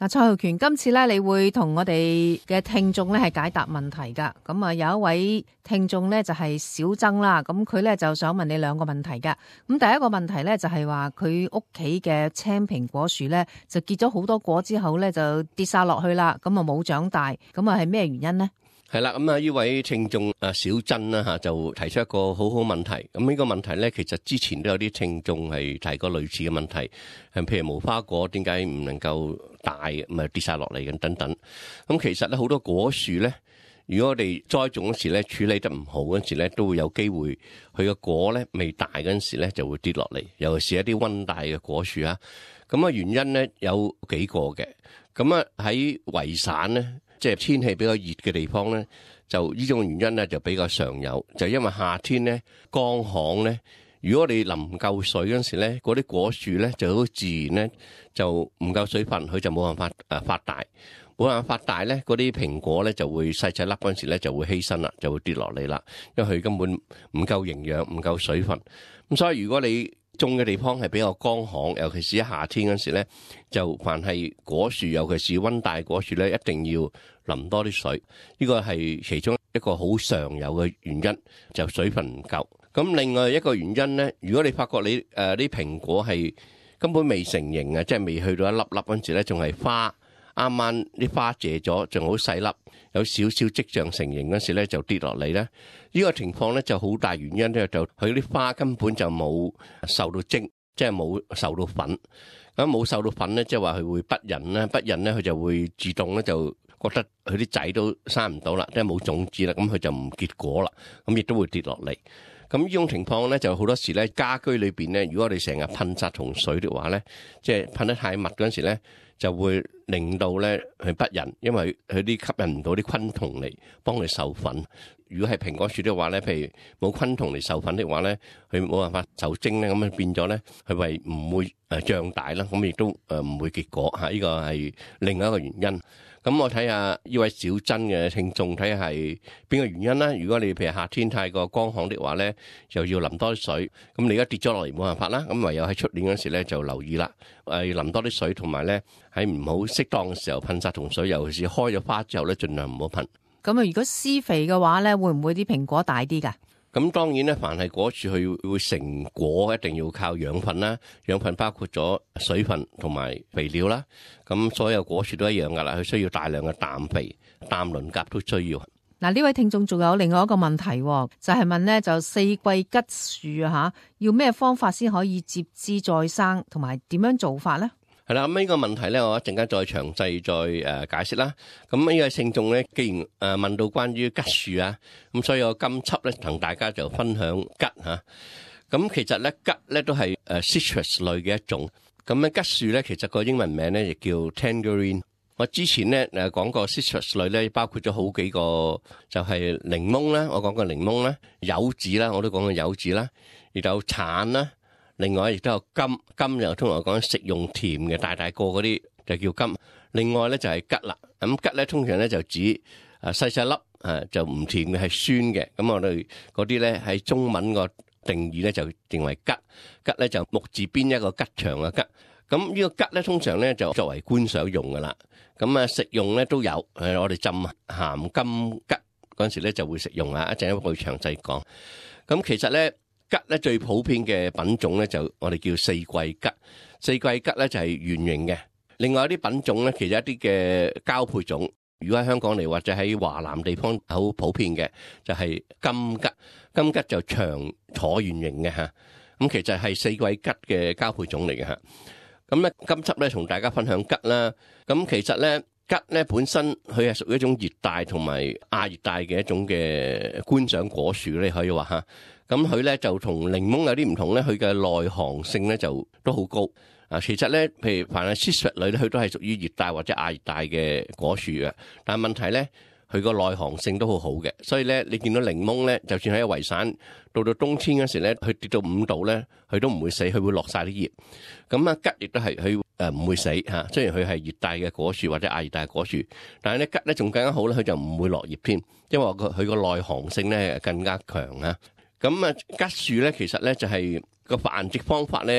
嗱，蔡浩權，今次咧你會同我哋嘅聽眾咧係解答問題噶。咁啊，有一位聽眾咧就係小曾啦，咁佢咧就想問你兩個問題噶。咁第一個問題咧就係話佢屋企嘅青蘋果樹咧就結咗好多果之後咧就跌晒落去啦，咁啊冇長大，咁啊係咩原因呢？ 係啦，咁啊呢位聽眾小珍啦吓，就提出一個好好問題。咁呢個問題咧，其實之前都有啲聽眾係提過類似嘅問題，譬如無花果點解唔能夠大，咪跌晒落嚟嘅等等。咁其實咧好多果樹咧，如果我哋栽種嗰時咧處理得唔好嗰時咧，都會有機會佢個果咧未大嗰陣時咧就會跌落嚟，尤其是一啲溫帶嘅果樹啊。咁啊原因咧有幾個嘅。咁啊喺維省咧，即係天氣比較熱嘅地方咧，就呢種原因咧就比較常有，就因為夏天咧乾旱咧，如果我哋淋唔夠水嗰陣時咧，嗰啲果樹咧就好自然咧就唔夠水分，佢就冇辦法發大，冇辦法發大咧，嗰啲蘋果咧就會細細粒嗰陣時咧就會犧牲啦，就會跌落嚟啦，因為佢根本唔夠營養，唔夠水分。咁所以如果你種嘅地方係比較乾旱，尤其是喺夏天嗰時咧，就凡係果樹，尤其是溫帶果樹咧，一定要淋多啲水。呢個係其中一個好常有嘅原因，就水分唔夠。咁另外一個原因咧，如果你發覺你啲蘋果係根本未成形啊，即係未去到一粒粒嗰陣時咧，仲係花，啱啱啲花謝咗，仲好細粒，有少少跡象成形嗰時咧就跌落嚟咧。呢個情況咧就好大原因咧，就佢啲花根本就冇受到蒸，即係冇受到粉。咁冇受到粉咧，即係話佢會不孕啦，不孕咧佢就會自動咧就覺得佢啲仔都生唔到啦，即係冇種子啦，咁佢就唔結果啦，咁亦都會跌落嚟。咁呢種情況咧就好多時咧家居裏邊咧，如果我哋成日噴殺蟲水嘅話咧，即係噴得太密嗰陣時咧，就會令到咧佢不孕，因為佢啲吸引唔到啲昆蟲嚟幫佢授粉。如果係蘋果樹的話咧，譬如冇昆蟲嚟授粉的話咧，佢冇辦法受精咧，咁啊變咗咧，佢咪唔會脹大啦，咁亦都唔會結果嚇。呢個係另外一個原因。咁我睇下呢位小珍嘅聽眾睇下係邊個原因啦。如果你譬如夏天太過乾旱的話咧，就要淋多啲水。咁你而家跌咗落嚟冇辦法啦，咁唯有喺出年嗰時咧就留意啦，要淋多啲水，同埋咧喺唔好適當嘅時候噴殺蟲水，尤其是開咗花之後咧，盡量唔好噴。 咁啊，如果施肥嘅話咧，會唔會啲蘋果大啲㗎？ 咁當然咧，凡係果樹佢會成果，一定要靠養分啦。養分包括咗水分同埋肥料啦。咁所有果樹都一樣㗎啦，佢需要大量嘅氮肥、氮磷鉀都需要。 嗱，呢位聽眾仲有另外一個問題，就係問咧就四季桔樹嚇，要咩方法先可以接枝再生，同埋點樣做法咧？ 係啦，咁呢個問題咧，我一陣間再詳細再解釋啦。咁呢個聽眾咧，既然問到關於桔樹啊，咁所以我今輯咧同大家就分享桔嚇。咁其實咧桔咧都係citrus 類嘅一種。咁咧桔樹咧其實個英文名咧亦叫 tangerine。我之前咧講過 citrus 類咧，包括咗好幾個，就係檸檬啦，我講過檸檬啦，柚子啦，我都講過柚子啦，亦有橙啦。另外亦都有柑，柑又通常講食用甜嘅大大個嗰啲就叫柑。另外咧就係桔啦，咁桔咧通常咧就指細細粒就唔甜嘅係酸嘅。咁我哋嗰啲咧喺中文個定義咧就定為桔。桔咧就木字邊一個吉祥嘅桔。咁呢個桔咧通常咧就作為觀賞用噶啦。咁食用咧都有，我哋浸鹹柑桔嗰陣時咧就會食用啊。一陣會詳細講。咁其實咧。桔咧最普遍嘅品種咧就我哋叫四季桔，四季桔咧就係圓形嘅。另外一啲品種咧，其實一啲嘅交配種，如果喺香港嚟或者喺華南地方好普遍嘅，就係金桔。金桔就長橢圓形嘅嚇，咁其實係四季桔嘅交配種嚟嘅嚇。咁咧今輯咧同大家分享桔啦。咁其實咧桔咧本身佢係屬於一種熱帶同埋亞熱帶嘅一種嘅觀賞果樹咧，可以話嚇。咁佢咧就同檸檬有啲唔同咧，佢嘅耐寒性咧就都好高。其實咧，譬如凡係 citrus 類咧，佢都係屬於熱帶或者亞熱帶嘅果樹嘅。但係問題咧，佢個耐寒性都好好嘅。所以咧，你見到檸檬咧，就算喺維省到冬天嗰時咧，佢跌到5度咧，佢都唔會死，佢會落晒啲葉。咁啊，桔亦都係佢唔會死嚇。雖然佢係熱帶嘅果樹或者亞熱帶嘅果樹，但係咧桔咧仲更加好咧，佢就唔會落葉添，因為佢個耐寒性咧更加強啊。咁桔樹咧，其實咧就係個繁殖方法咧，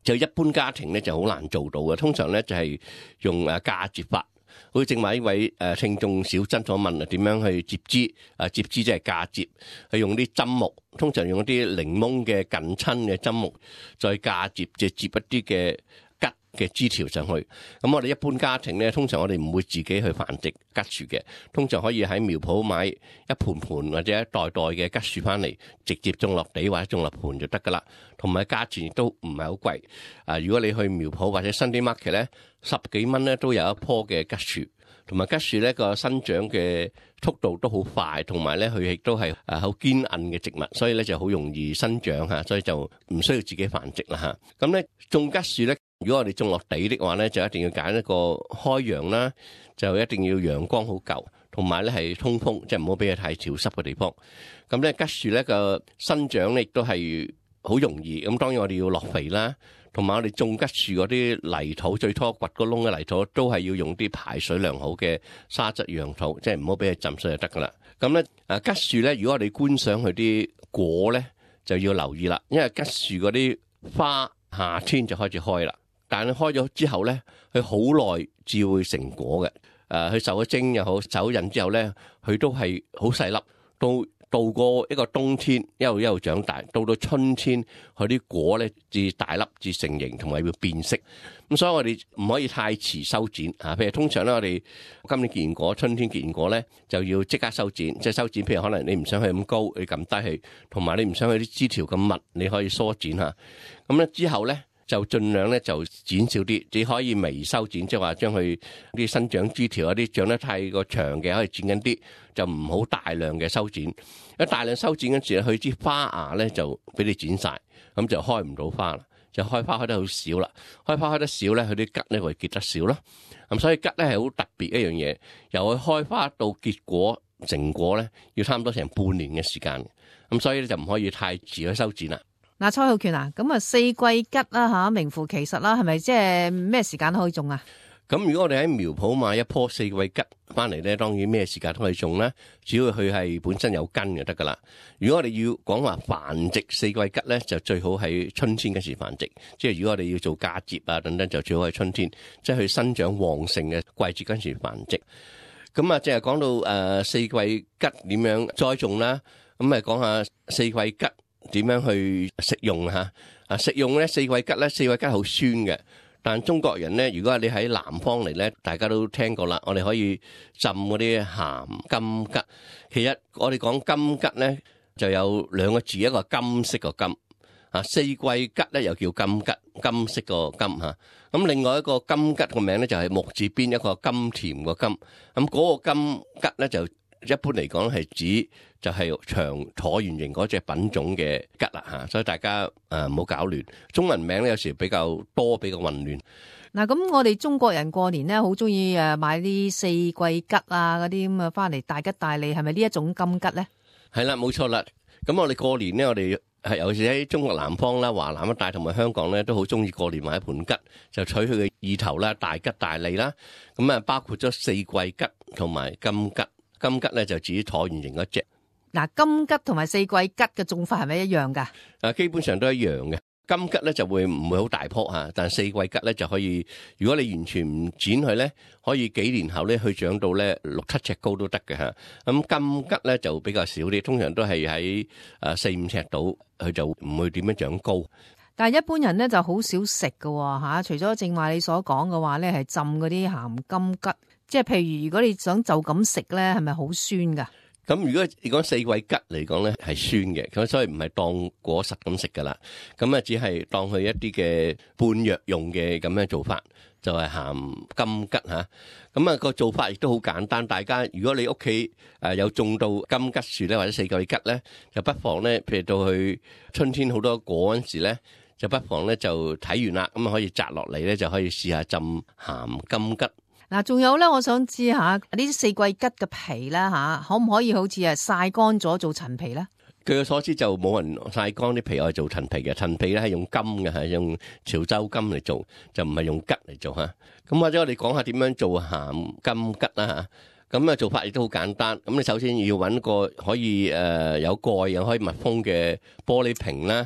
就一般家庭咧就好難做到嘅。通常咧就係用嫁接法。好似正話呢位聽眾小珍所問點樣去接枝？接枝即係嫁接，係用啲針木，通常用一啲檸檬嘅近親嘅針木，再嫁接，即係接一啲嘅桔嘅枝條上去。咁我哋一般家庭咧，通常我哋唔會自己去繁殖桔樹嘅，通常可以喺苗圃買一盆盆或者一袋袋嘅桔樹翻嚟，直接種落地或者種落盆就得噶啦。同埋價錢亦都唔係好貴。如果你去苗圃或者Sunday Market咧，10幾蚊咧都有一棵嘅桔樹，同埋桔樹咧個生長嘅速度都好快，同埋咧佢亦都係好堅韌嘅植物，所以咧就好容易生長嚇，所以就唔需要自己繁殖啦嚇。咁咧種桔樹咧，如果我哋種落地的話咧，就一定要揀一個開陽啦，就一定要陽光好夠，同埋咧係通風，即係唔好俾佢太潮濕嘅地方。咁咧桔樹咧個生長咧亦都係好容易。咁當然我哋要落肥啦。同埋我哋種桔樹嗰啲泥土，最初掘個窿嘅泥土都係要用啲排水良好嘅沙質養土，即係唔好俾佢浸水就得噶啦。咁咧桔樹咧，如果我哋觀賞佢啲果咧，就要留意啦，因為桔樹嗰啲花夏天就開始開啦，但係開咗之後咧，佢好耐至會成果嘅。佢受咗精又好，走印之後咧，佢都係好細粒，到過一個冬天，一路長大，到春天，佢啲果咧至大粒至成型，同埋要變色。咁所以我哋唔可以太遲修剪啊。譬如通常咧，我哋今年結完果，春天結完果咧，就要即刻修剪。即係修剪，譬如可能你唔想佢咁高，你撳低佢，同埋你唔想佢啲枝條咁密，你可以疏剪下。咁咧之後咧，就盡量咧就剪少啲，只可以微修剪，即係話將佢啲生長枝條啲長得太過長嘅可以剪緊啲，就唔好大量嘅修剪。一大量修剪嗰時，佢啲花芽咧就俾你剪晒，咁就開唔到花啦，就開花開得好少啦。開花開得少咧，佢啲桔咧會結得少咯。咁所以桔咧係好特別一樣嘢，由佢開花到結果成果咧，要差唔多成半年嘅時間。咁所以咧就唔可以太遲去修剪啦。 嗱，蔡浩權啊，咁啊四季桔啦嚇，名副其實啦，係咪即係咩時間可以種啊？ 咁如果我哋喺苗圃買一棵四季桔翻嚟咧，當然咩時間都可以種啦，只要佢係本身有根就得噶啦。如果我哋要講話繁殖四季桔咧，就最好喺春天嗰時繁殖。即係如果我哋要做嫁接啊等等，就最好喺春天，即係佢生長旺盛嘅季節嗰時繁殖。咁啊，即係講到四季桔點樣栽種啦，咁啊講下四季桔點樣去食用嚇。食用咧四季桔咧，四季桔好酸嘅。但中國人咧，如果你喺南方嚟咧，大家都聽過啦。我哋可以浸嗰啲鹹金桔。其實我哋講金桔咧，就有兩個字，一個金色個金啊，四季桔咧又叫金桔，金色個金嚇。咁另外一個金桔個名咧就係木字邊一個甘甜個甘。咁嗰個金桔咧就一般嚟講係指就係長橢圓形嗰隻品種嘅桔啦嚇，所以大家唔好搞亂中文名咧，有時比較多比較混亂。 嗱，咁我哋中國人過年咧好中意買啲四季桔啊嗰啲咁啊翻嚟大吉大利，係咪呢一種金桔咧？係啦，冇錯啦。咁我哋過年咧，我哋係尤其是喺中國南方啦、華南一帶同埋香港咧，都好中意過年買一盤桔，就取佢嘅意頭啦，大吉大利啦。咁啊，包括咗四季桔同埋金桔。金桔咧就指橢圓形嗰隻。 嗱，金桔同埋四季桔嘅種法係咪一樣噶？ 基本上都一樣嘅。金桔咧就唔會好大棵嚇，但四季桔咧就可以，如果你完全唔剪佢咧，可以幾年後咧去長到咧6、7尺高都得嘅嚇。咁金桔咧就比較少啲，通常都係喺4、5尺度，佢就唔會點樣長高。 但係一般人咧就好少食㗎嚇，除咗正話你所講嘅話咧，係浸嗰啲鹹金桔。即係譬如如果你想就咁食咧，係咪好酸噶？咁如果你講四季桔嚟講咧，係酸嘅，咁所以唔係當果實咁食噶啦。咁啊，只係當佢一啲嘅半藥用嘅咁樣做法，就係鹹金桔嚇。咁啊個做法亦都好簡單。大家如果你屋企有種到金桔樹咧，或者四季桔咧，就不妨咧，譬如到去春天好多果嗰陣時咧，就不妨咧就睇完啦，咁啊可以摘落嚟咧，就可以試下浸鹹金桔。嗱，仲有咧，我想知下呢啲四季桔嘅皮啦嚇，可唔可以好似曬乾咗做陳皮咧？據我所知就冇人曬乾啲皮嚟做陳皮嘅，陳皮咧係用金嘅，係用潮州金嚟做，就唔係用桔嚟做嚇。咁或者我哋講下點樣做鹹金桔啦嚇。咁啊做法亦都好簡單。咁你首先要揾個可以有蓋又可以密封嘅玻璃瓶啦。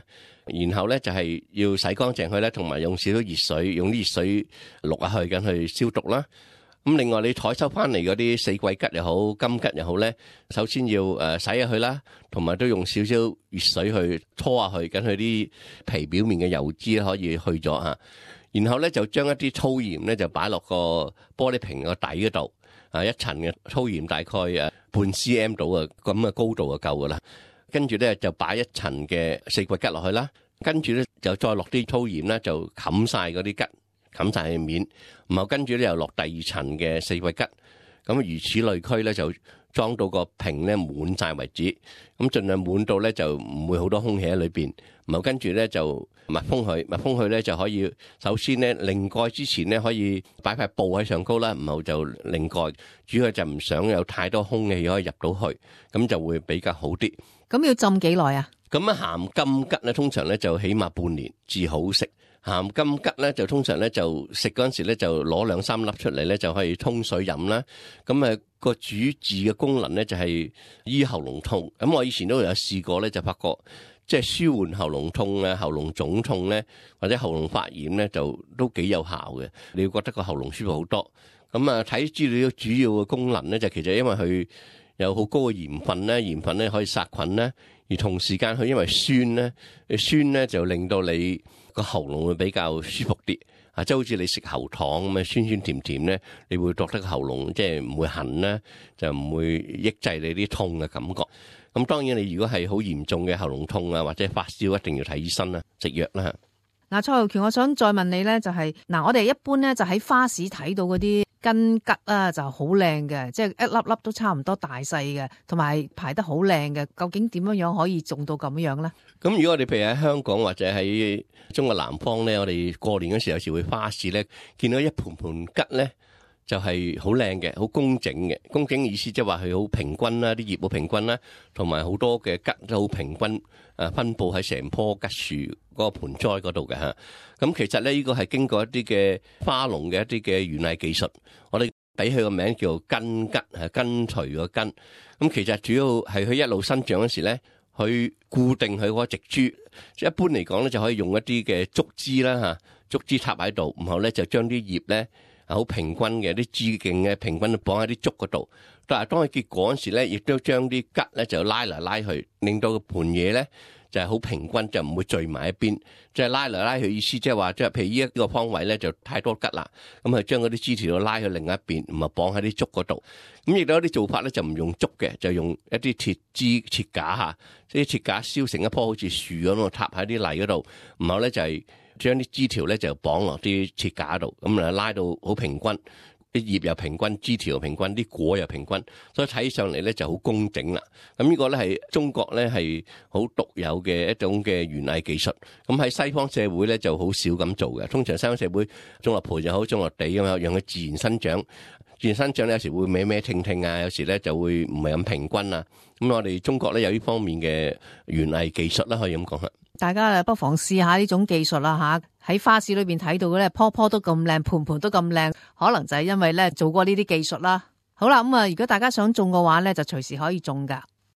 然後咧就係要洗乾淨佢咧，同埋用少少熱水，用啲熱水渌下去咁去消毒啦。咁另外你採收翻嚟嗰啲四季桔又好，金桔又好咧，首先要洗下佢啦，同埋都用少少熱水去搓下去，咁佢啲皮表面嘅油脂可以去咗嚇。然後咧就將一啲粗鹽咧就擺落個玻璃瓶個底嗰度，一層嘅粗鹽大概半 cm 度啊，咁嘅高度就夠噶啦。跟住咧就擺一層嘅四季桔落去啦，跟住咧就再落啲粗鹽啦，就冚晒嗰啲桔。冚晒佢面，然後跟住咧又落第二層嘅四季桔，咁如此類推咧就裝到個瓶咧滿晒為止，咁盡量滿到咧就唔會好多空氣喺裏邊，然後跟住咧就密封佢，密封佢咧就可以首先咧擰蓋之前咧可以擺塊布喺上高啦，然後就擰蓋，主要就唔想有太多空氣可以入到去，咁就會比較好啲。 咁要浸幾耐啊？咁鹹金桔咧通常咧就起碼半年至好食。鹹金桔咧就通常咧就食嗰陣時咧就攞2-3粒出嚟咧就可以沖水飲啦。咁個主治嘅功能咧就係醫喉嚨痛。咁我以前都有試過咧，就發覺即係舒緩喉嚨痛啊、喉嚨腫痛咧或者喉嚨發炎咧就都幾有效嘅。你會覺得個喉嚨舒服好多。睇資料主要嘅功能咧就其實因為佢有好高嘅鹽分咧，鹽分咧可以殺菌咧，而同時間佢因為酸咧就令到你個喉嚨會比較舒服啲，即係好似你食喉糖咁樣酸酸甜甜咧，你會覺得個喉嚨即係唔會痕咧，就唔會抑制你啲痛嘅感覺。咁當然你如果係好嚴重嘅喉嚨痛啊或者發燒，一定要睇醫生啦，食藥啦。 蔡浩權，我想再問你咧，就係我哋一般咧就喺花市睇到嗰啲根桔啊，就好靚嘅，即係一粒粒都差唔多大細嘅，同埋排得好靚嘅。究竟點樣可以種到咁樣咧？咁如果我哋譬如喺香港或者喺中國南方咧，我哋過年嗰時有時會花市咧，見到一盤盤桔咧，就係好靚嘅，好工整嘅。工整意思即係話佢好平均啦，啲葉好平均啦，同埋好多嘅桔都好平均分佈喺成棵桔樹嗰個盆栽嗰度嘅嚇。咁其實咧呢個係經過一啲嘅花農嘅一啲嘅園藝技術，我哋俾佢個名叫根桔，係根除個根。咁其實主要係佢一路生長嗰時咧，佢固定佢嗰個植株。一般嚟講咧就可以用一啲嘅竹枝啦嚇，竹枝插喺度，然後咧就將啲葉咧好平均嘅啲枝徑嘅平均綁喺啲竹嗰度。但係當佢結果嗰時咧，亦都將啲桔咧就拉嚟拉去，令到個盤嘢咧就係好平均，就唔會聚埋一邊。即係拉嚟拉去意思即係話，即係譬如呢一個方位咧就太多桔啦，咁啊將嗰啲枝條拉去另一邊，唔係綁喺啲竹嗰度。咁亦都有啲做法咧就唔用竹嘅，就用一啲鐵枝鐵架嚇，即係鐵架燒成一棵好似樹咁插喺啲泥嗰度，然後咧就係將啲枝條咧就綁落啲鐵架度，咁啊拉到好平均。啲葉又平均，枝條又平均，啲果又平均，所以睇上嚟咧就好工整啦。咁呢個咧係中國咧係好獨有嘅一種嘅園藝技術。咁喺西方社會咧就好少咁做嘅。通常西方社會種落盆又好，種落地咁樣，讓佢自然生長。自然生長咧有時會歪歪挺挺啊，有時咧就會唔係咁平均啊。咁我哋中國咧有呢方面嘅園藝技術啦，可以咁講啦。大家不妨試下呢種技術啦嚇，喺花市裏邊睇到嘅咧，棵棵都咁靚，盤盤都咁靚，可能就係因為咧做過呢啲技術啦。好啦，咁如果大家想種嘅話咧，就隨時可以種噶。